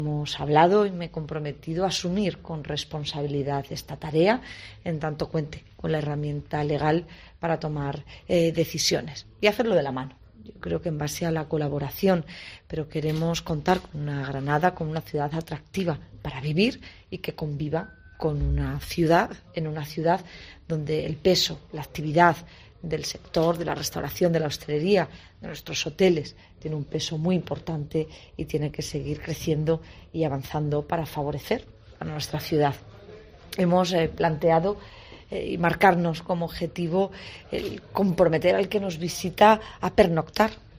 Hemos hablado y me he comprometido a asumir con responsabilidad esta tarea, en tanto cuente con la herramienta legal para tomar decisiones y hacerlo de la mano. Yo creo que en base a la colaboración, pero queremos contar con una Granada, con una ciudad atractiva para vivir y que conviva con una ciudad donde el peso, la actividad del sector, de la restauración, de la hostelería, de nuestros hoteles, tiene un peso muy importante y tiene que seguir creciendo y avanzando para favorecer a nuestra ciudad. Hemos planteado y marcarnos como objetivo el comprometer al que nos visita a pernoctar